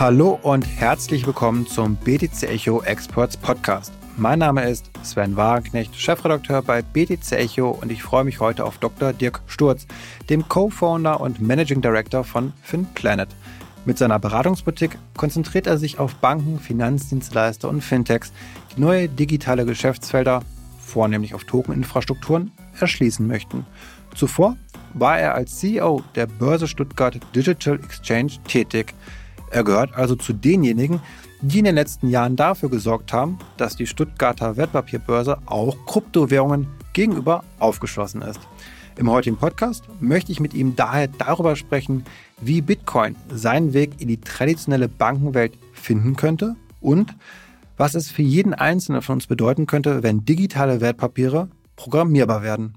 Hallo und herzlich willkommen zum BTC Echo Experts Podcast. Mein Name ist Sven Wagenknecht, Chefredakteur bei BTC Echo und ich freue mich heute auf Dr. Dirk Sturz, dem Co-Founder und Managing Director von FinPlanet. Mit seiner Beratungsboutique konzentriert er sich auf Banken, Finanzdienstleister und Fintechs, die neue digitale Geschäftsfelder, vornehmlich auf Tokeninfrastrukturen, erschließen möchten. Zuvor war er als CEO der Börse Stuttgart Digital Exchange tätig. Er gehört also zu denjenigen, die in den letzten Jahren dafür gesorgt haben, dass die Stuttgarter Wertpapierbörse auch Kryptowährungen gegenüber aufgeschlossen ist. Im heutigen Podcast möchte ich mit ihm daher darüber sprechen, wie Bitcoin seinen Weg in die traditionelle Bankenwelt finden könnte und was es für jeden Einzelnen von uns bedeuten könnte, wenn digitale Wertpapiere programmierbar werden.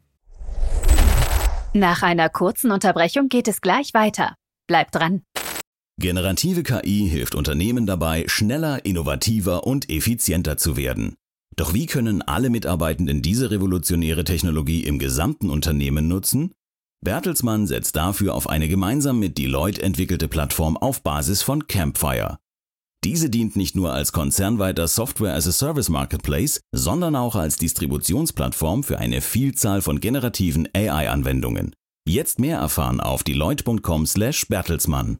Nach einer kurzen Unterbrechung geht es gleich weiter. Bleibt dran. Generative KI hilft Unternehmen dabei, schneller, innovativer und effizienter zu werden. Doch wie können alle Mitarbeitenden diese revolutionäre Technologie im gesamten Unternehmen nutzen? Bertelsmann setzt dafür auf eine gemeinsam mit Deloitte entwickelte Plattform auf Basis von Campfire. Diese dient nicht nur als konzernweiter Software-as-a-Service-Marketplace, sondern auch als Distributionsplattform für eine Vielzahl von generativen AI-Anwendungen. Jetzt mehr erfahren auf deloitte.com/Bertelsmann.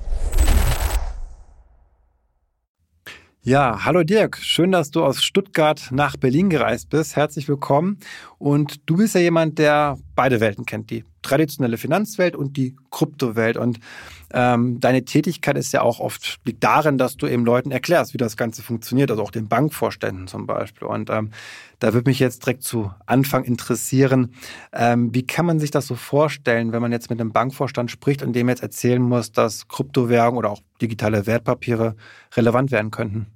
Ja, hallo Dirk, schön, dass du aus Stuttgart nach Berlin gereist bist. Herzlich willkommen. Und du bist ja jemand, der beide Welten kennt, die traditionelle Finanzwelt und die Kryptowelt. Und deine Tätigkeit ist ja auch oft liegt darin, dass du eben Leuten erklärst, wie das Ganze funktioniert, also auch den Bankvorständen zum Beispiel. Und da würde mich jetzt direkt zu Anfang interessieren, wie kann man sich das so vorstellen, wenn man jetzt mit einem Bankvorstand spricht und dem jetzt erzählen muss, dass Kryptowährungen oder auch digitale Wertpapiere relevant werden könnten?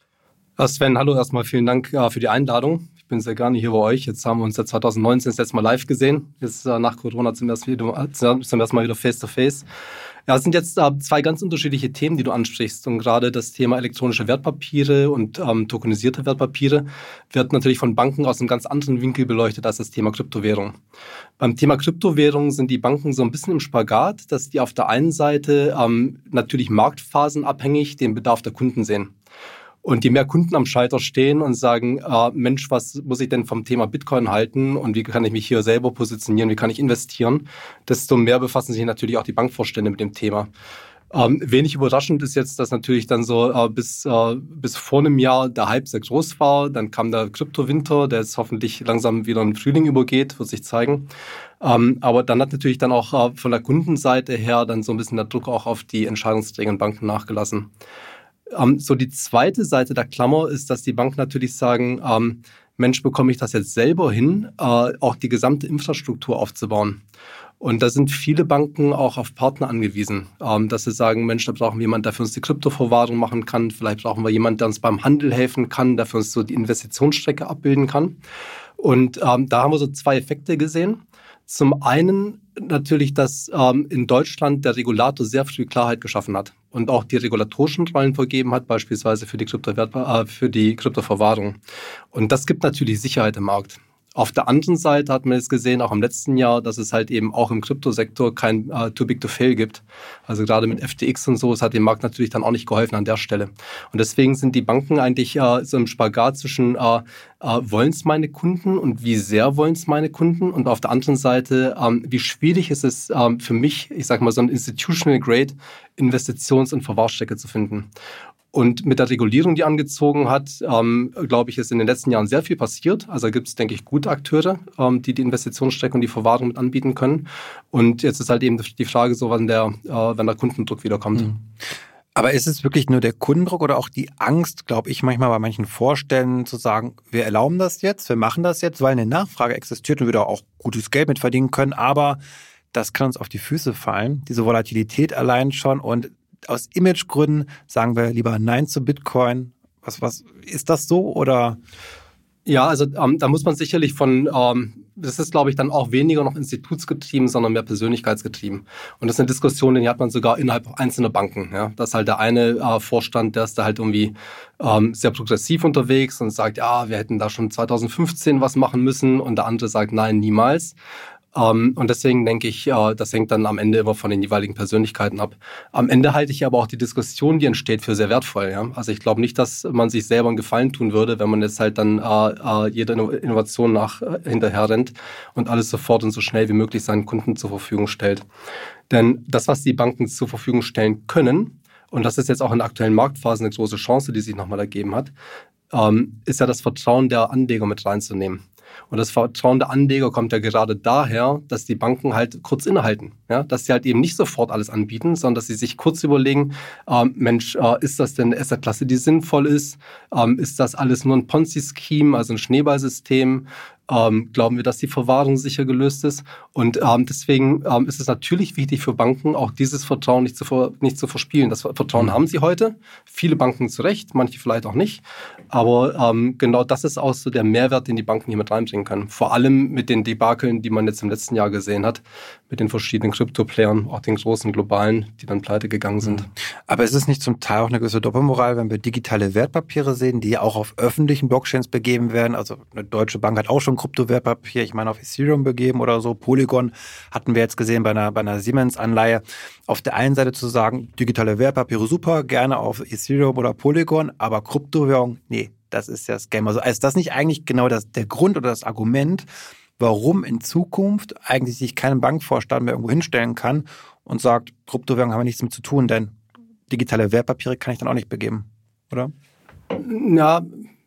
Sven, hallo erstmal, vielen Dank für die Einladung. Ich bin sehr gerne hier bei euch. Jetzt haben wir uns seit 2019 das letzte Mal live gesehen. Jetzt nach Corona zum ersten Mal wieder face-to-face. Ja, es sind jetzt zwei ganz unterschiedliche Themen, die du ansprichst. Und gerade das Thema elektronische Wertpapiere und tokenisierte Wertpapiere wird natürlich von Banken aus einem ganz anderen Winkel beleuchtet als das Thema Kryptowährung. Beim Thema Kryptowährung sind die Banken so ein bisschen im Spagat, dass die auf der einen Seite natürlich marktphasenabhängig den Bedarf der Kunden sehen. Und je mehr Kunden am Schalter stehen und sagen, Mensch, was muss ich denn vom Thema Bitcoin halten und wie kann ich mich hier selber positionieren, wie kann ich investieren, desto mehr befassen sich natürlich auch die Bankvorstände mit dem Thema. Wenig überraschend ist jetzt, dass natürlich dann so bis vor einem Jahr der Hype sehr groß war. Dann kam der Kryptowinter, der jetzt hoffentlich langsam wieder in den Frühling übergeht, wird sich zeigen. Aber dann hat natürlich dann auch von der Kundenseite her dann so ein bisschen der Druck auch auf die Entscheidungsträger und Banken nachgelassen. So die zweite Seite der Klammer ist, dass die Banken natürlich sagen, Mensch, bekomme ich das jetzt selber hin, auch die gesamte Infrastruktur aufzubauen. Und da sind viele Banken auch auf Partner angewiesen, dass sie sagen, Mensch, da brauchen wir jemanden, der für uns die Kryptoverwahrung machen kann. Vielleicht brauchen wir jemanden, der uns beim Handel helfen kann, der für uns so die Investitionsstrecke abbilden kann. Und da haben wir so zwei Effekte gesehen. Zum einen natürlich, dass in Deutschland der Regulator sehr früh Klarheit geschaffen hat und auch die regulatorischen Rollen vergeben hat, beispielsweise für die Kryptoverwahrung. Und das gibt natürlich Sicherheit im Markt. Auf der anderen Seite hat man jetzt gesehen, auch im letzten Jahr, dass es halt eben auch im Kryptosektor kein too big to fail gibt. Also gerade mit FTX und so, es hat dem Markt natürlich dann auch nicht geholfen an der Stelle. Und deswegen sind die Banken eigentlich so im Spagat zwischen wollen es meine Kunden und wie sehr wollen es meine Kunden? Und auf der anderen Seite, wie schwierig ist es für mich, ich sag mal, so ein Institutional Grade Investitions- und Verwahrstrecke zu finden. Und mit der Regulierung, die angezogen hat, glaube ich, ist in den letzten Jahren sehr viel passiert. Also gibt es, denke ich, gute Akteure, die die Investitionsstrecke und die Verwahrung mit anbieten können. Und jetzt ist halt eben die Frage so, wann der Kundendruck wiederkommt. Mhm. Aber ist es wirklich nur der Kundendruck oder auch die Angst, glaube ich, manchmal bei manchen Vorständen zu sagen, wir erlauben das jetzt, wir machen das jetzt, weil eine Nachfrage existiert und wir da auch gutes Geld mit verdienen können, aber das kann uns auf die Füße fallen, diese Volatilität allein schon, und aus Imagegründen sagen wir lieber Nein zu Bitcoin. Was ist das so oder? Ja, also da muss man sicherlich das ist, glaube ich, dann auch weniger noch institutsgetrieben, sondern mehr persönlichkeitsgetrieben. Und das ist eine Diskussion, die hat man sogar innerhalb einzelner Banken. Ja? Dass halt der eine Vorstand, der ist da halt irgendwie sehr progressiv unterwegs und sagt, ja, wir hätten da schon 2015 was machen müssen, und der andere sagt, nein, niemals. Und deswegen denke ich, das hängt dann am Ende immer von den jeweiligen Persönlichkeiten ab. Am Ende halte ich aber auch die Diskussion, die entsteht, für sehr wertvoll. Ja? Also ich glaube nicht, dass man sich selber einen Gefallen tun würde, wenn man jetzt halt dann jeder Innovation hinterher rennt und alles sofort und so schnell wie möglich seinen Kunden zur Verfügung stellt. Denn das, was die Banken zur Verfügung stellen können, und das ist jetzt auch in der aktuellen Marktphase eine große Chance, die sich nochmal ergeben hat, ist ja das Vertrauen der Anleger mit reinzunehmen. Und das Vertrauen der Anleger kommt ja gerade daher, dass die Banken halt kurz innehalten. Ja? Dass sie halt eben nicht sofort alles anbieten, sondern dass sie sich kurz überlegen, ist das denn eine Assetklasse, die sinnvoll ist? Ist das alles nur ein Ponzi-Scheme, also ein Schneeballsystem? Glauben wir, dass die Verwahrung sicher gelöst ist? Und deswegen ist es natürlich wichtig für Banken, auch dieses Vertrauen nicht zu verspielen. Das Vertrauen haben sie heute. Viele Banken zu Recht, manche vielleicht auch nicht. Aber genau das ist auch so der Mehrwert, den die Banken hier mit reinbringen können. Vor allem mit den Debakeln, die man jetzt im letzten Jahr gesehen hat, mit den verschiedenen Krypto-Playern, auch den großen globalen, die dann pleite gegangen sind. Aber ist es nicht zum Teil auch eine gewisse Doppelmoral, wenn wir digitale Wertpapiere sehen, die auch auf öffentlichen Blockchains begeben werden? Also eine Deutsche Bank hat auch schon Kryptowertpapier, ich meine auf Ethereum begeben oder so. Polygon hatten wir jetzt gesehen bei einer Siemens-Anleihe. Auf der einen Seite zu sagen, digitale Wertpapiere super, gerne auf Ethereum oder Polygon, aber Kryptowährung, nee, das ist ja Scam. Also ist das nicht eigentlich genau der Grund oder das Argument, warum in Zukunft eigentlich sich kein Bankvorstand mehr irgendwo hinstellen kann und sagt, Kryptowährung haben wir nichts mit zu tun, denn digitale Wertpapiere kann ich dann auch nicht begeben, oder? Ja,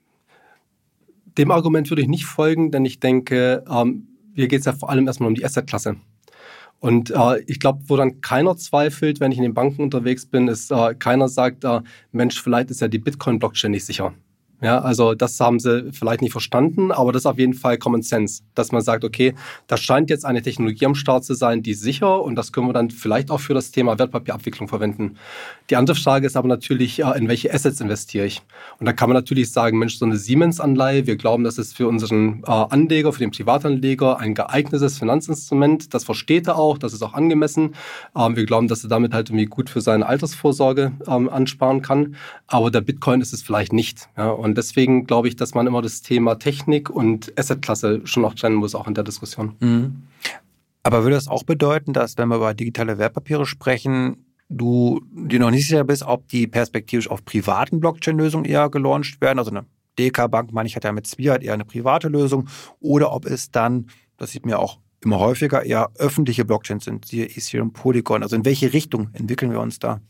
dem Argument würde ich nicht folgen, denn ich denke, hier geht es ja vor allem erstmal um die Assetklasse. Und ich glaube, woran keiner zweifelt, wenn ich in den Banken unterwegs bin, ist, keiner sagt, Mensch, vielleicht ist ja die Bitcoin-Blockchain nicht sicher. Ja, also das haben sie vielleicht nicht verstanden, aber das ist auf jeden Fall Common Sense, dass man sagt, okay, da scheint jetzt eine Technologie am Start zu sein, die ist sicher und das können wir dann vielleicht auch für das Thema Wertpapierabwicklung verwenden. Die andere Frage ist aber natürlich, in welche Assets investiere ich? Und da kann man natürlich sagen, Mensch, so eine Siemens-Anleihe, wir glauben, das ist für unseren Anleger, für den Privatanleger ein geeignetes Finanzinstrument, das versteht er auch, das ist auch angemessen. Wir glauben, dass er damit halt irgendwie gut für seine Altersvorsorge ansparen kann, aber der Bitcoin ist es vielleicht nicht. Ja? Und deswegen glaube ich, dass man immer das Thema Technik und Assetklasse schon noch trennen muss, auch in der Diskussion. Mhm. Aber würde das auch bedeuten, dass, wenn wir über digitale Wertpapiere sprechen, du dir noch nicht sicher bist, ob die perspektivisch auf privaten Blockchain-Lösungen eher gelauncht werden? Also eine DK-Bank, meine ich, hat ja mit Zwiad eher eine private Lösung. Oder ob es dann, das sieht man ja auch immer häufiger, eher öffentliche Blockchains sind, siehe Ethereum, Polygon. Also in welche Richtung entwickeln wir uns da?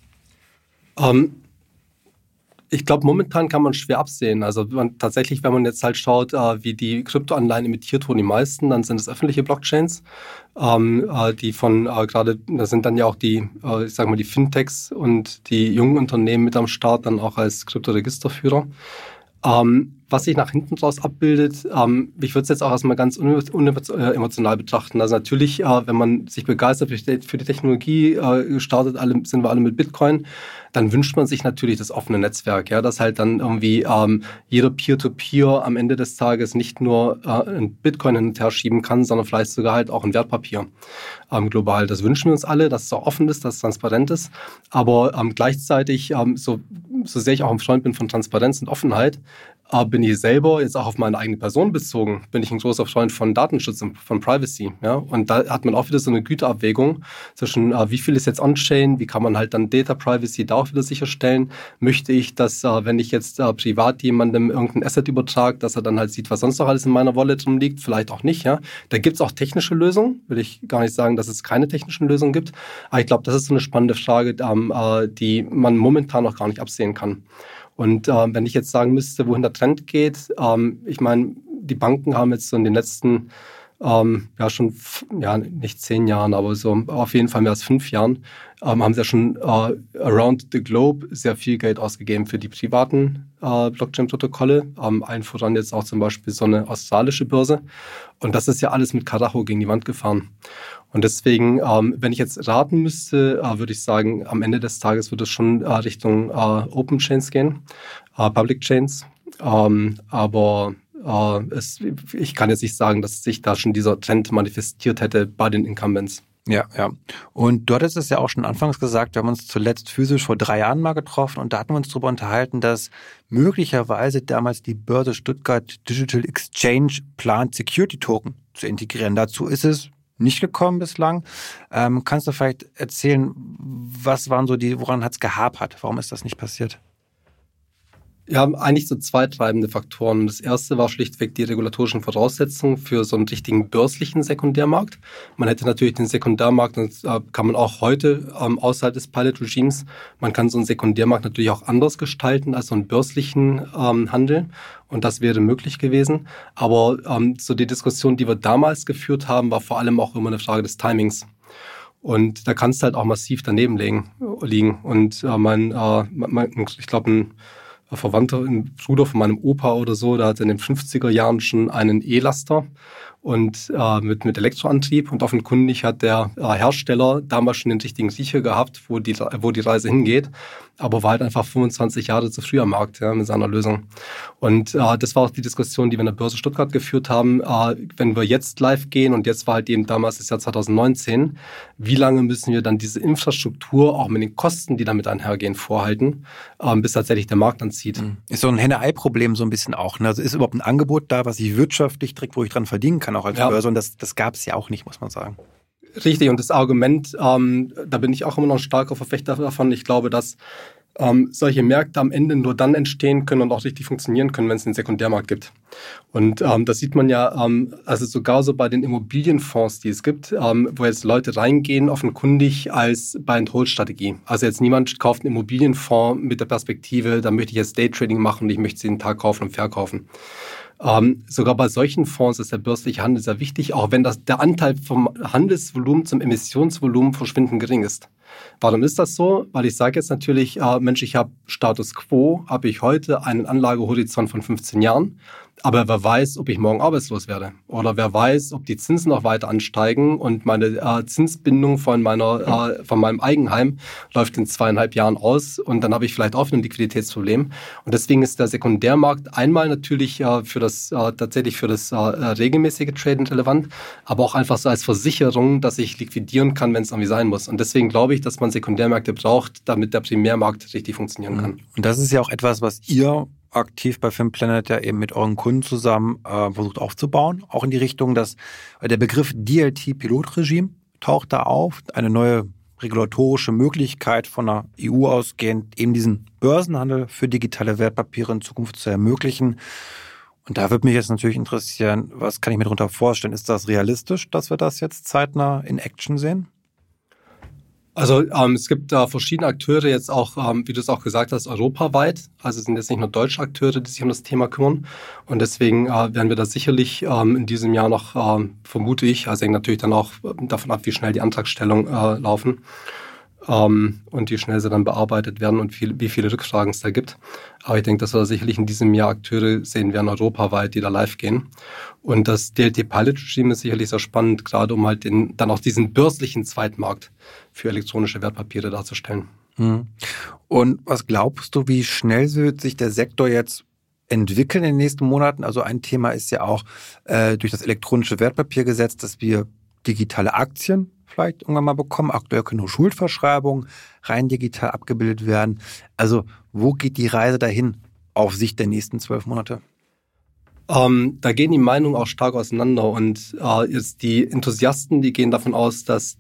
Ich glaube, momentan kann man schwer absehen. Also tatsächlich, wenn man jetzt halt schaut, wie die Kryptoanleihen emittiert wurden, die meisten, dann sind es öffentliche Blockchains, die von gerade, da sind dann ja auch die, ich sag mal, die Fintechs und die jungen Unternehmen mit am Start, dann auch als Kryptoregisterführer. Was sich nach hinten raus abbildet, ich würde es jetzt auch erstmal ganz unemotional betrachten. Also natürlich, wenn man sich begeistert für die Technologie, sind wir alle mit Bitcoin, dann wünscht man sich natürlich das offene Netzwerk, ja, dass halt dann irgendwie jeder Peer-to-Peer am Ende des Tages nicht nur ein Bitcoin hin und her schieben kann, sondern vielleicht sogar halt auch ein Wertpapier global. Das wünschen wir uns alle, dass es auch offen ist, dass es transparent ist, aber gleichzeitig, so sehr ich auch ein Freund bin von Transparenz und Offenheit, bin ich selber, jetzt auch auf meine eigene Person bezogen, bin ich ein großer Freund von Datenschutz und von Privacy. Ja? Und da hat man auch wieder so eine Güteabwägung zwischen, wie viel ist jetzt on-chain, wie kann man halt dann Data Privacy da auch wieder sicherstellen. Möchte ich, dass, wenn ich jetzt privat jemandem irgendein Asset übertrage, dass er dann halt sieht, was sonst noch alles in meiner Wallet rumliegt, vielleicht auch nicht. Ja? Da gibt es auch technische Lösungen, will ich gar nicht sagen, dass es keine technischen Lösungen gibt. Aber ich glaube, das ist so eine spannende Frage, die man momentan noch gar nicht absehen kann. Und wenn ich jetzt sagen müsste, wohin der Trend geht, ich meine, die Banken haben jetzt so in den letzten, nicht 10 Jahren, aber so auf jeden Fall mehr als 5 Jahren, haben sie ja schon around the globe sehr viel Geld ausgegeben für die privaten Blockchain-Protokolle. Allen voran jetzt auch zum Beispiel so eine australische Börse. Und das ist ja alles mit Karacho gegen die Wand gefahren. Und deswegen, wenn ich jetzt raten müsste, würde ich sagen, am Ende des Tages wird es schon Richtung Open Chains gehen, Public Chains. Aber ich kann jetzt nicht sagen, dass sich da schon dieser Trend manifestiert hätte bei den Incumbents. Ja, ja. Und du hattest es ja auch schon anfangs gesagt, wir haben uns zuletzt physisch vor 3 Jahren mal getroffen und da hatten wir uns darüber unterhalten, dass möglicherweise damals die Börse Stuttgart Digital Exchange plant, Security Token zu integrieren. Dazu ist es nicht gekommen bislang. Kannst du vielleicht erzählen, was waren so woran hat es gehapert? Warum ist das nicht passiert? Ja, eigentlich so zwei treibende Faktoren. Das erste war schlichtweg die regulatorischen Voraussetzungen für so einen richtigen börslichen Sekundärmarkt. Man hätte natürlich den Sekundärmarkt, das kann man auch heute außerhalb des Pilot-Regimes, man kann so einen Sekundärmarkt natürlich auch anders gestalten als so einen börslichen Handel. Und das wäre möglich gewesen. Aber so die Diskussion, die wir damals geführt haben, war vor allem auch immer eine Frage des Timings. Und da kannst du halt auch massiv daneben liegen. Und ich glaube, ein Verwandter, ein Bruder von meinem Opa oder so, der hatte in den 50er Jahren schon einen E-Laster und mit Elektroantrieb, und offenkundig hat der Hersteller damals schon den richtigen Riecher gehabt, wo die Reise hingeht, aber war halt einfach 25 Jahre zu früh am Markt, ja, mit seiner Lösung. Und das war auch die Diskussion, die wir in der Börse Stuttgart geführt haben. Wenn wir jetzt live gehen, und jetzt war halt eben damals das Jahr 2019, wie lange müssen wir dann diese Infrastruktur auch mit den Kosten, die damit einhergehen, vorhalten, bis tatsächlich der Markt anzieht? Ist so ein Henne-Ei-Problem so ein bisschen auch. Ne? Also ist überhaupt ein Angebot da, was ich wirtschaftlich direkt, wo ich dran verdienen kann, auch als Börse, und das gab es ja auch nicht, muss man sagen. Richtig, und das Argument, da bin ich auch immer noch ein starker Verfechter davon. Ich glaube, dass solche Märkte am Ende nur dann entstehen können und auch richtig funktionieren können, wenn es einen Sekundärmarkt gibt. Und das sieht man ja also sogar so bei den Immobilienfonds, die es gibt, wo jetzt Leute reingehen, offenkundig als Buy-and-Hold-Strategie. Also jetzt niemand kauft einen Immobilienfonds mit der Perspektive, da möchte ich jetzt Daytrading machen und ich möchte sie jeden Tag kaufen und verkaufen. Sogar bei solchen Fonds ist der börsliche Handel sehr wichtig, auch wenn der Anteil vom Handelsvolumen zum Emissionsvolumen verschwindend gering ist. Warum ist das so? Weil ich sage jetzt natürlich, Mensch, ich habe Status Quo, habe ich heute einen Anlagehorizont von 15 Jahren, aber wer weiß, ob ich morgen arbeitslos werde, oder wer weiß, ob die Zinsen noch weiter ansteigen und meine Zinsbindung von meinem Eigenheim läuft in 2,5 Jahren aus, und dann habe ich vielleicht auch ein Liquiditätsproblem. Und deswegen ist der Sekundärmarkt einmal natürlich für das regelmäßige Traden relevant, aber auch einfach so als Versicherung, dass ich liquidieren kann, wenn es irgendwie sein muss. Und deswegen glaube ich, dass man Sekundärmärkte braucht, damit der Primärmarkt richtig funktionieren kann. Und das ist ja auch etwas, was ihr aktiv bei FinPlanet ja eben mit euren Kunden zusammen versucht aufzubauen. Auch in die Richtung, dass der Begriff DLT-Pilotregime taucht da auf. Eine neue regulatorische Möglichkeit von der EU ausgehend, eben diesen Börsenhandel für digitale Wertpapiere in Zukunft zu ermöglichen. Und da würde mich jetzt natürlich interessieren, was kann ich mir darunter vorstellen? Ist das realistisch, dass wir das jetzt zeitnah in Action sehen? Also es gibt verschiedene Akteure jetzt auch, wie du es auch gesagt hast, europaweit. Also es sind jetzt nicht nur deutsche Akteure, die sich um das Thema kümmern. Und deswegen werden wir da sicherlich in diesem Jahr noch, vermute ich, also hängt natürlich dann auch davon ab, wie schnell die Antragstellungen laufen und wie schnell sie dann bearbeitet werden und wie viele Rückfragen es da gibt. Aber ich denke, dass wir sicherlich in diesem Jahr Akteure sehen werden, europaweit, die da live gehen. Und das DLT-Pilot-Regime ist sicherlich sehr spannend, gerade um halt dann auch diesen börslichen Zweitmarkt für elektronische Wertpapiere darzustellen. Und was glaubst du, wie schnell wird sich der Sektor jetzt entwickeln in den nächsten Monaten? Also ein Thema ist ja auch durch das elektronische Wertpapiergesetz, dass wir digitale Aktien vielleicht irgendwann mal bekommen. Aktuell können nur Schuldverschreibungen rein digital abgebildet werden. Also wo geht die Reise dahin auf Sicht der nächsten 12 Monate? Da gehen die Meinungen auch stark auseinander, und jetzt die Enthusiasten, die gehen davon aus, dass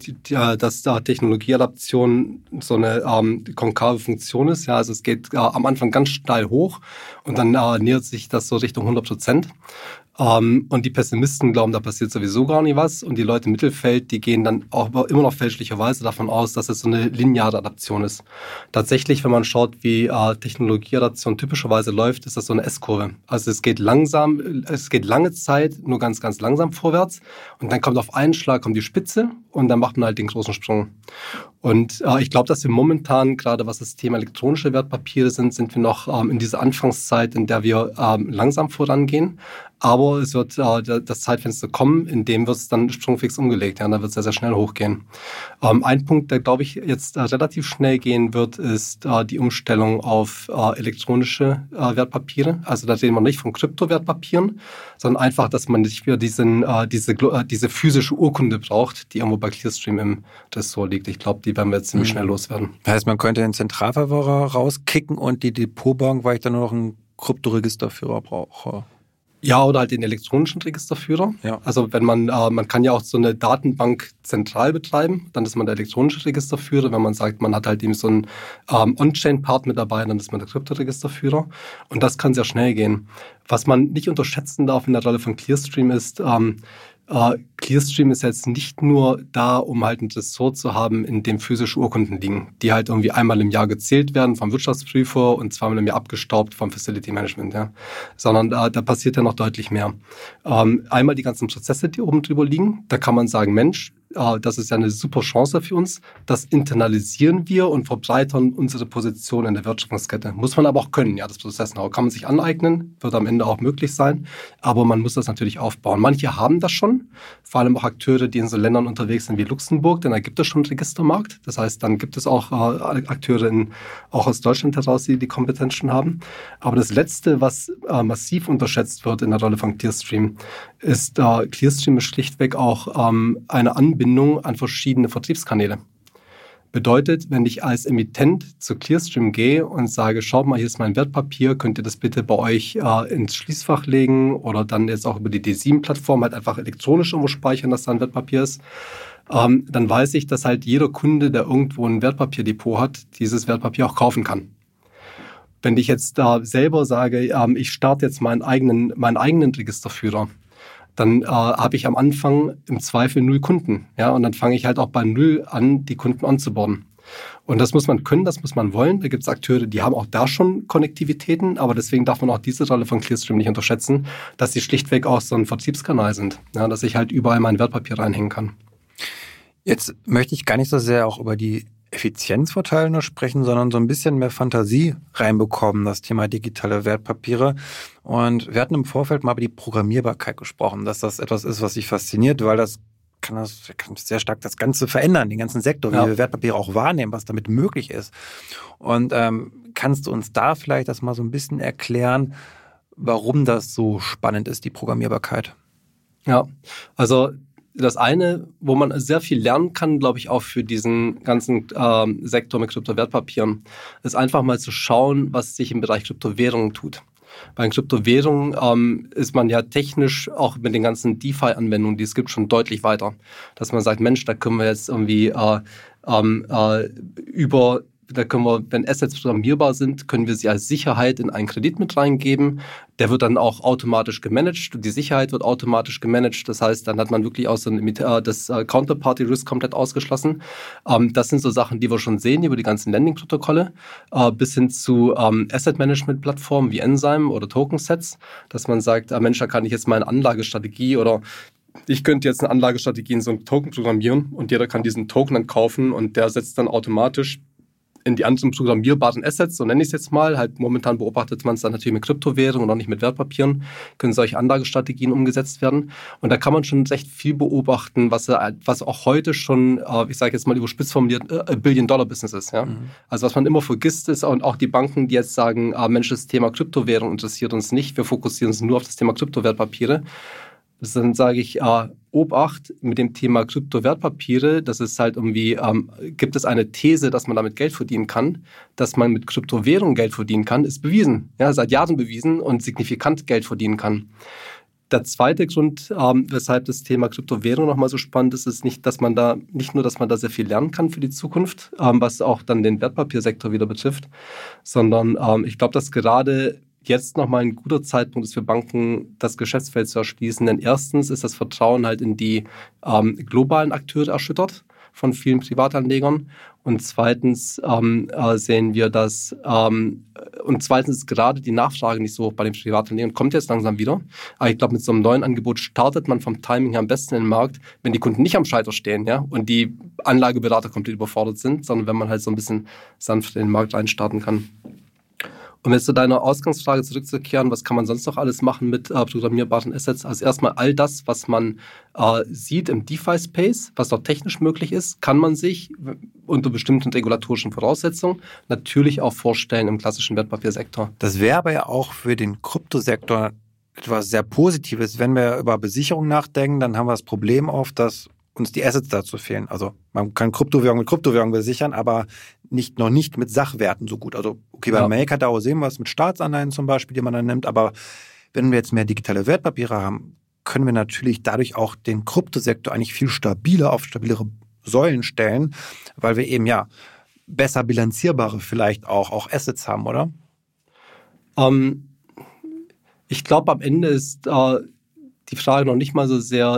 Technologieadaption so eine konkave Funktion ist. Ja, also es geht am Anfang ganz steil hoch und dann nähert sich das so Richtung 100%. Und die Pessimisten glauben, da passiert sowieso gar nicht was. Und die Leute im Mittelfeld, die gehen dann auch immer noch fälschlicherweise davon aus, dass es so eine lineare Adaption ist. Tatsächlich, wenn man schaut, wie Technologieadaption typischerweise läuft, ist das so eine S-Kurve. Also es geht langsam, es geht lange Zeit nur ganz, ganz langsam vorwärts. Und dann kommt auf einen Schlag die Spitze und dann macht man halt den großen Sprung. Und ich glaube, dass wir momentan, gerade was das Thema elektronische Wertpapiere sind wir noch in dieser Anfangszeit, in der wir langsam vorangehen. Aber es wird das Zeitfenster kommen, in dem wird es dann sprungfix umgelegt. Ja, da wird es sehr, sehr schnell hochgehen. Ein Punkt, der, glaube ich, jetzt relativ schnell gehen wird, ist die Umstellung auf elektronische Wertpapiere. Also da reden wir nicht von Kryptowertpapieren, sondern einfach, dass man nicht für diese physische Urkunde braucht, die irgendwo bei Clearstream im Ressort liegt. Ich glaube, die werden wir jetzt ziemlich schnell loswerden. Das heißt, man könnte den Zentralverwahrer rauskicken und die Depotbank, weil ich dann nur noch einen Kryptoregisterführer brauche. Ja, oder halt den elektronischen Registerführer. Ja. Also wenn man kann ja auch so eine Datenbank zentral betreiben, dann ist man der elektronische Registerführer. Wenn man sagt, man hat halt eben so einen On-Chain-Part mit dabei, dann ist man der Kryptoregisterführer. Und das kann sehr schnell gehen. Was man nicht unterschätzen darf in der Rolle von Clearstream ist, Clearstream ist jetzt nicht nur da, um halt ein Ressort zu haben, in dem physische Urkunden liegen, die halt irgendwie einmal im Jahr gezählt werden vom Wirtschaftsprüfer und zweimal im Jahr abgestaubt vom Facility Management, ja. Sondern da passiert ja noch deutlich mehr. Einmal die ganzen Prozesse, die oben drüber liegen, da kann man sagen, Mensch, das ist ja eine super Chance für uns. Das internalisieren wir und verbreitern unsere Position in der Wertschöpfungskette. Muss man aber auch können, ja, das Prozess-Know-how kann man sich aneignen, wird am Ende auch möglich sein, aber man muss das natürlich aufbauen. Manche haben das schon, vor allem auch Akteure, die in so Ländern unterwegs sind wie Luxemburg, denn da gibt es schon einen Registermarkt. Das heißt, dann gibt es auch Akteure auch aus Deutschland heraus, die die Kompetenz schon haben. Aber das Letzte, was massiv unterschätzt wird in der Rolle von Clearstream, ist, Clearstream ist schlichtweg auch eine Anbindung an verschiedene Vertriebskanäle. Bedeutet, wenn ich als Emittent zu Clearstream gehe und sage, schaut mal, hier ist mein Wertpapier, könnt ihr das bitte bei euch ins Schließfach legen oder dann jetzt auch über die D7-Plattform halt einfach elektronisch irgendwo speichern, dass da ein Wertpapier ist, dann weiß ich, dass halt jeder Kunde, der irgendwo ein Wertpapierdepot hat, dieses Wertpapier auch kaufen kann. Wenn ich jetzt da selber sage, ich starte jetzt meinen eigenen Registerführer, dann habe ich am Anfang im Zweifel 0 Kunden. Ja, und dann fange ich halt auch bei 0 an, die Kunden onzuboarden. Und das muss man können, das muss man wollen. Da gibt es Akteure, die haben auch da schon Konnektivitäten, aber deswegen darf man auch diese Rolle von Clearstream nicht unterschätzen, dass sie schlichtweg auch so ein Vertriebskanal sind, ja, dass ich halt überall mein Wertpapier reinhängen kann. Jetzt möchte ich gar nicht so sehr auch über die Effizienzvorteile nur sprechen, sondern so ein bisschen mehr Fantasie reinbekommen, das Thema digitale Wertpapiere. Und wir hatten im Vorfeld mal über die Programmierbarkeit gesprochen, dass das etwas ist, was sich fasziniert, weil das kann sehr stark das Ganze verändern, den ganzen Sektor, wie wir Wertpapiere auch wahrnehmen, was damit möglich ist. Und kannst du uns da vielleicht das mal so ein bisschen erklären, warum das so spannend ist, die Programmierbarkeit? Ja, also das eine, wo man sehr viel lernen kann, glaube ich, auch für diesen ganzen Sektor mit Kryptowertpapieren, ist einfach mal zu schauen, was sich im Bereich Kryptowährungen tut. Bei den Kryptowährungen ist man ja technisch auch mit den ganzen DeFi-Anwendungen, die es gibt, schon deutlich weiter. Dass man sagt, Mensch, da können wir jetzt irgendwie wenn Assets programmierbar sind, können wir sie als Sicherheit in einen Kredit mit reingeben. Der wird dann auch automatisch gemanagt. Die Sicherheit wird automatisch gemanagt. Das heißt, dann hat man wirklich auch so das Counterparty-Risk komplett ausgeschlossen. Das sind so Sachen, die wir schon sehen über die ganzen Lending-Protokolle, bis hin zu Asset-Management-Plattformen wie Enzyme oder Token-Sets, dass man sagt, Mensch, da kann ich jetzt meine Anlagestrategie oder ich könnte jetzt eine Anlagestrategie in so einem Token programmieren und jeder kann diesen Token dann kaufen und der setzt dann automatisch in die anderen programmierbaren Assets, so nenne ich es jetzt mal, halt momentan beobachtet man es dann natürlich mit Kryptowährungen und auch nicht mit Wertpapieren, können solche Anlagestrategien umgesetzt werden. Und da kann man schon recht viel beobachten, was auch heute schon, ich sage jetzt mal überspitzt formuliert, Billion-Dollar-Business ist. Ja? Also was man immer vergisst ist, und auch die Banken, die jetzt sagen, Mensch, das Thema Kryptowährung interessiert uns nicht, wir fokussieren uns nur auf das Thema Kryptowertpapiere. Dann sage ich, Obacht mit dem Thema Kryptowertpapiere, das ist halt irgendwie, gibt es eine These, dass man damit Geld verdienen kann, dass man mit Kryptowährung Geld verdienen kann, ist bewiesen, ja, seit Jahren bewiesen und signifikant Geld verdienen kann. Der zweite Grund, weshalb das Thema Kryptowährung nochmal so spannend ist, ist nicht nur, dass man da sehr viel lernen kann für die Zukunft, was auch dann den Wertpapiersektor wieder betrifft, sondern ich glaube, dass gerade jetzt nochmal ein guter Zeitpunkt ist für Banken, das Geschäftsfeld zu erschließen. Denn erstens ist das Vertrauen halt in die globalen Akteure erschüttert von vielen Privatanlegern. Und zweitens sehen wir, dass ist gerade die Nachfrage nicht so hoch bei den Privatanlegern, kommt jetzt langsam wieder. Aber ich glaube, mit so einem neuen Angebot startet man vom Timing her am besten in den Markt, wenn die Kunden nicht am Scheiter stehen, ja, und die Anlageberater komplett überfordert sind, sondern wenn man halt so ein bisschen sanft in den Markt reinstarten kann. Um jetzt zu deiner Ausgangsfrage zurückzukehren, was kann man sonst noch alles machen mit programmierbaren Assets? Also erstmal all das, was man sieht im DeFi-Space, was dort technisch möglich ist, kann man sich unter bestimmten regulatorischen Voraussetzungen natürlich auch vorstellen im klassischen Wertpapiersektor. Das wäre aber ja auch für den Kryptosektor etwas sehr Positives. Wenn wir über Besicherung nachdenken, dann haben wir das Problem oft, dass uns die Assets dazu fehlen. Also man kann Kryptowährung mit Kryptowährung besichern, aber noch nicht mit Sachwerten so gut. Also okay, bei MakerDAO sehen wir es mit Staatsanleihen zum Beispiel, die man dann nimmt, aber Wenn wir jetzt mehr digitale Wertpapiere haben, können wir natürlich dadurch auch den Kryptosektor eigentlich viel stabiler auf stabilere Säulen stellen, weil wir eben besser bilanzierbare vielleicht auch Assets haben, oder? Ich glaube, am Ende ist die Frage noch nicht mal so sehr,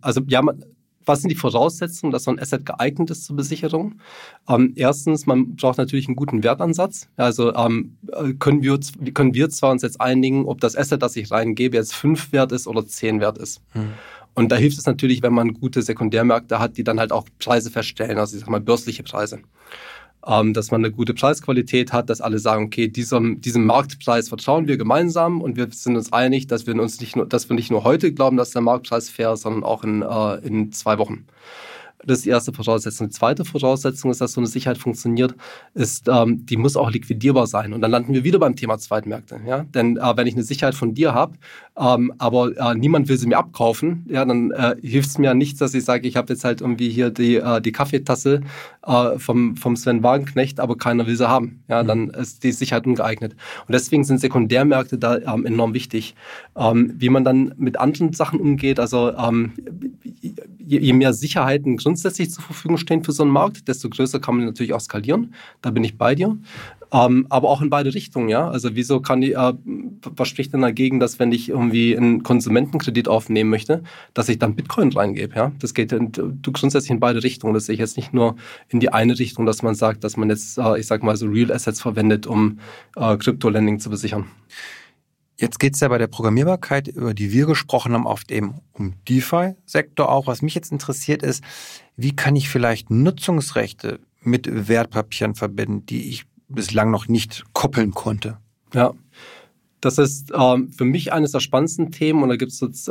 was sind die Voraussetzungen, dass so ein Asset geeignet ist zur Besicherung? Erstens, man braucht natürlich einen guten Wertansatz. Also können wir zwar uns jetzt einigen, ob das Asset, das ich reingebe, jetzt 5 wert ist oder 10 wert ist. Und da hilft es natürlich, wenn man gute Sekundärmärkte hat, die dann halt auch Preise feststellen, also ich sag mal börsliche Preise. Dass man eine gute Preisqualität hat, dass alle sagen, okay, diesem Marktpreis vertrauen wir gemeinsam und wir sind uns einig, dass wir nicht nur heute glauben, dass der Marktpreis fair ist, sondern auch in 2 Wochen. Das ist die erste Voraussetzung. Die zweite Voraussetzung ist, dass so eine Sicherheit funktioniert, ist, die muss auch liquidierbar sein. Und dann landen wir wieder beim Thema Zweitmärkte. Ja? Denn wenn ich eine Sicherheit von dir habe, aber niemand will sie mir abkaufen, ja, dann hilft es mir ja nichts, dass ich sage, ich habe jetzt halt irgendwie hier die Kaffeetasse vom Sven Wagenknecht, aber keiner will sie haben. Ja, dann ist die Sicherheit ungeeignet. Und deswegen sind Sekundärmärkte da enorm wichtig. Wie man dann mit anderen Sachen umgeht, also je mehr Sicherheiten grundsätzlich zur Verfügung stehen für so einen Markt, desto größer kann man natürlich auch skalieren. Da bin ich bei dir. Aber auch in beide Richtungen, ja. Also was spricht denn dagegen, dass wenn ich irgendwie einen Konsumentenkredit aufnehmen möchte, dass ich dann Bitcoin reingebe, ja. Das geht grundsätzlich in beide Richtungen. Das sehe ich jetzt nicht nur in die eine Richtung, dass man sagt, dass man jetzt, ich sag mal so Real Assets verwendet, um Crypto-Lending zu besichern. Jetzt geht es ja bei der Programmierbarkeit, über die wir gesprochen haben, oft eben um DeFi-Sektor auch. Was mich jetzt interessiert ist, wie kann ich vielleicht Nutzungsrechte mit Wertpapieren verbinden, die ich bislang noch nicht koppeln konnte? Ja, das ist für mich eines der spannendsten Themen und da gibt es jetzt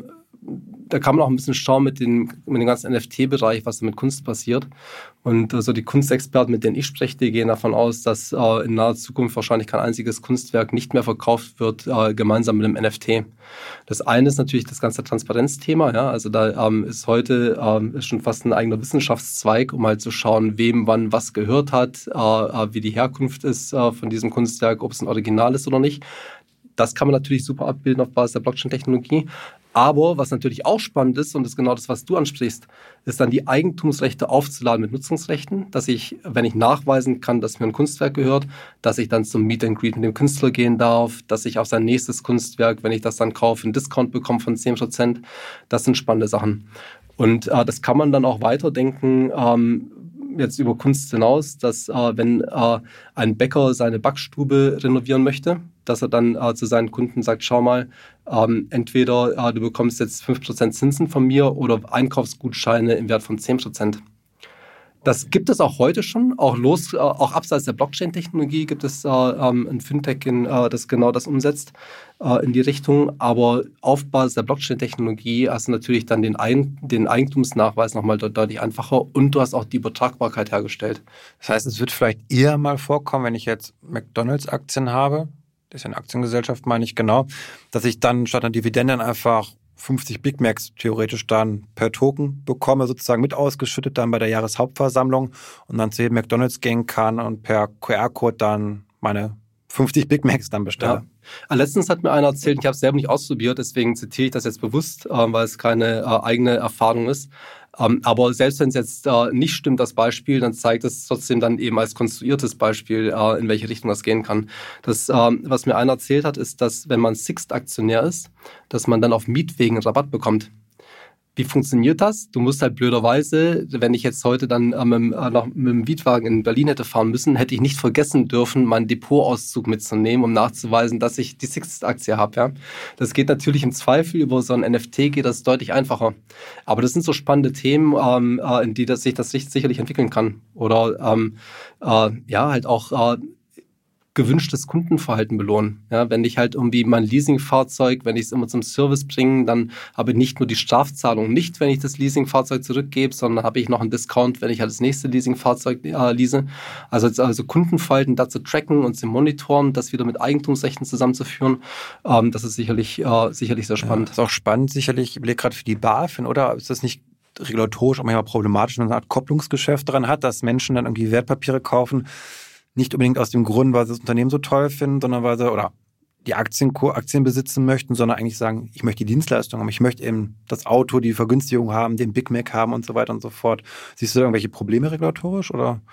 da kann man auch ein bisschen schauen mit dem ganzen NFT-Bereich, was da mit Kunst passiert. Und also die Kunstexperten, mit denen ich spreche, die gehen davon aus, dass in naher Zukunft wahrscheinlich kein einziges Kunstwerk nicht mehr verkauft wird, gemeinsam mit dem NFT. Das eine ist natürlich das ganze Transparenzthema. Ja? Also da ist heute ist schon fast ein eigener Wissenschaftszweig, um halt zu schauen, wem wann was gehört hat, wie die Herkunft ist von diesem Kunstwerk, ob es ein Original ist oder nicht. Das kann man natürlich super abbilden auf Basis der Blockchain-Technologie. Aber was natürlich auch spannend ist, und das ist genau das, was du ansprichst, ist dann die Eigentumsrechte aufzuladen mit Nutzungsrechten, dass ich, wenn ich nachweisen kann, dass mir ein Kunstwerk gehört, dass ich dann zum Meet and Greet mit dem Künstler gehen darf, dass ich auf sein nächstes Kunstwerk, wenn ich das dann kaufe, einen Discount bekomme von 10%. Das sind spannende Sachen. Und das kann man dann auch weiterdenken, jetzt über Kunst hinaus, dass wenn ein Bäcker seine Backstube renovieren möchte, dass er dann zu seinen Kunden sagt, schau mal, entweder du bekommst jetzt 5% Zinsen von mir oder Einkaufsgutscheine im Wert von 10%. Das gibt es auch heute schon, auch abseits der Blockchain-Technologie gibt es ein Fintech, das genau das umsetzt in die Richtung. Aber auf Basis der Blockchain-Technologie hast du natürlich dann den Eigentumsnachweis nochmal deutlich einfacher und du hast auch die Übertragbarkeit hergestellt. Das heißt, es wird vielleicht eher mal vorkommen, wenn ich jetzt McDonalds-Aktien habe, das ist ja eine Aktiengesellschaft, meine ich genau, dass ich dann statt einer Dividende einfach 50 Big Macs theoretisch dann per Token bekomme, sozusagen mit ausgeschüttet dann bei der Jahreshauptversammlung und dann zu jedem McDonalds gehen kann und per QR-Code dann meine 50 Big Macs dann bestelle. Ja. Letztens hat mir einer erzählt, ich habe es selber nicht ausprobiert, deswegen zitiere ich das jetzt bewusst, weil es keine eigene Erfahrung ist. Aber selbst wenn es jetzt nicht stimmt, das Beispiel, dann zeigt es trotzdem dann eben als konstruiertes Beispiel, in welche Richtung das gehen kann. Das, was mir einer erzählt hat, ist, dass wenn man Sixt-Aktionär ist, dass man dann auf Mietwegen Rabatt bekommt. Wie funktioniert das? Du musst halt blöderweise, wenn ich jetzt heute dann mit dem Mietwagen in Berlin hätte fahren müssen, hätte ich nicht vergessen dürfen, meinen Depotauszug mitzunehmen, um nachzuweisen, dass ich die Sixt-Aktie habe. Ja? Das geht natürlich im Zweifel über so ein NFT, geht das deutlich einfacher. Aber das sind so spannende Themen, in die sich das sicherlich entwickeln kann. Oder halt auch gewünschtes Kundenverhalten belohnen. Ja, wenn ich halt irgendwie mein Leasingfahrzeug, wenn ich es immer zum Service bringe, dann habe ich nicht nur die Strafzahlung nicht, wenn ich das Leasingfahrzeug zurückgebe, sondern habe ich noch einen Discount, wenn ich halt das nächste Leasingfahrzeug lease. Also Kundenverhalten da zu tracken und zu monitoren, das wieder mit Eigentumsrechten zusammenzuführen, das ist sicherlich sehr spannend. Ja, ist auch spannend, sicherlich. Ich überlege gerade für die BaFin, oder ist das nicht regulatorisch auch manchmal problematisch, wenn man eine Art Kopplungsgeschäft daran hat, dass Menschen dann irgendwie Wertpapiere kaufen, nicht unbedingt aus dem Grund, weil sie das Unternehmen so toll finden, sondern weil sie, oder die Aktien besitzen möchten, sondern eigentlich sagen, ich möchte die Dienstleistung haben, ich möchte eben das Auto, die Vergünstigung haben, den Big Mac haben und so weiter und so fort. Siehst du da irgendwelche Probleme regulatorisch oder?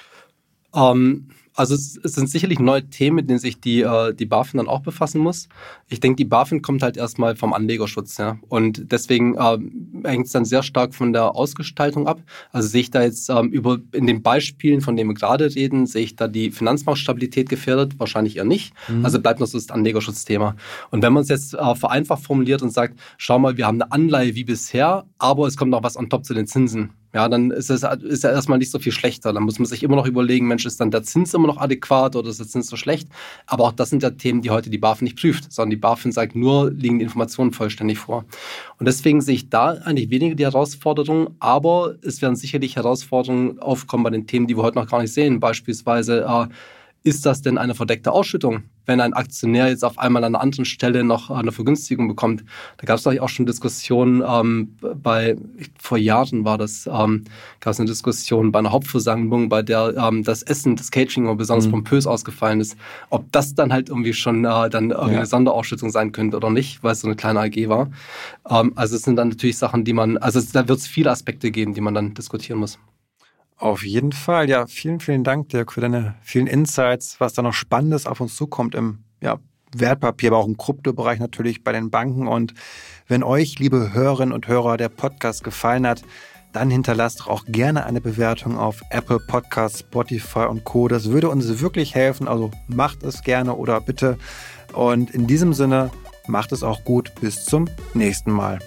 Also es sind sicherlich neue Themen, mit denen sich die BaFin dann auch befassen muss. Ich denke, die BaFin kommt halt erstmal vom Anlegerschutz, ja. Und deswegen hängt es dann sehr stark von der Ausgestaltung ab. Also sehe ich da jetzt in den Beispielen, von denen wir gerade reden, sehe ich da die Finanzmarktstabilität gefährdet? Wahrscheinlich eher nicht. Also bleibt noch so das Anlegerschutzthema. Und wenn man es jetzt vereinfacht formuliert und sagt, schau mal, wir haben eine Anleihe wie bisher, aber es kommt noch was on top zu den Zinsen. Ja, dann ist ja erstmal nicht so viel schlechter. Dann muss man sich immer noch überlegen, Mensch, ist dann der Zins immer noch adäquat oder ist der Zins so schlecht? Aber auch das sind ja Themen, die heute die BaFin nicht prüft, sondern die BaFin sagt nur, liegen die Informationen vollständig vor. Und deswegen sehe ich da eigentlich weniger die Herausforderungen, aber es werden sicherlich Herausforderungen aufkommen bei den Themen, die wir heute noch gar nicht sehen. Beispielsweise, ist das denn eine verdeckte Ausschüttung, wenn ein Aktionär jetzt auf einmal an einer anderen Stelle noch eine Vergünstigung bekommt? Da gab es auch schon Diskussionen, vor Jahren war das, gab es eine Diskussion bei einer Hauptversammlung, bei der das Essen, das Catering besonders pompös ausgefallen ist, ob das dann halt irgendwie schon eine Sonderausschüttung sein könnte oder nicht, weil es so eine kleine AG war. Also es sind dann natürlich Sachen, da wird es viele Aspekte geben, die man dann diskutieren muss. Auf jeden Fall. Ja, vielen, vielen Dank, Dirk, für deine vielen Insights, was da noch Spannendes auf uns zukommt im Wertpapier, aber auch im Kryptobereich natürlich bei den Banken. Und wenn euch, liebe Hörerinnen und Hörer, der Podcast gefallen hat, dann hinterlasst doch auch gerne eine Bewertung auf Apple Podcasts, Spotify und Co. Das würde uns wirklich helfen. Also macht es gerne oder bitte. Und in diesem Sinne, macht es auch gut. Bis zum nächsten Mal.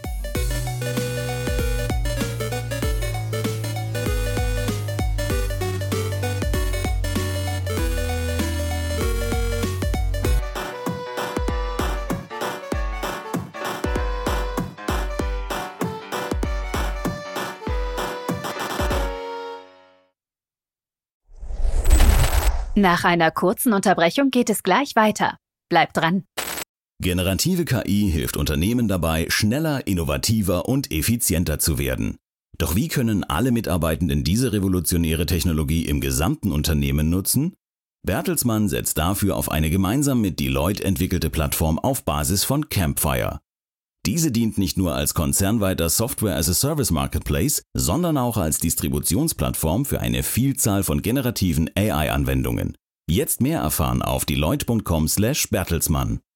Nach einer kurzen Unterbrechung geht es gleich weiter. Bleibt dran. Generative KI hilft Unternehmen dabei, schneller, innovativer und effizienter zu werden. Doch wie können alle Mitarbeitenden diese revolutionäre Technologie im gesamten Unternehmen nutzen? Bertelsmann setzt dafür auf eine gemeinsam mit Deloitte entwickelte Plattform auf Basis von Campfire. Diese dient nicht nur als konzernweiter Software-as-a-Service-Marketplace, sondern auch als Distributionsplattform für eine Vielzahl von generativen AI-Anwendungen. Jetzt mehr erfahren auf deloitte.com/Bertelsmann.